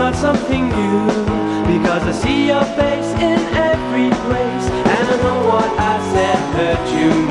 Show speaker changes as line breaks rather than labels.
not something new, because I see your face in every place, and I know what I said hurt you.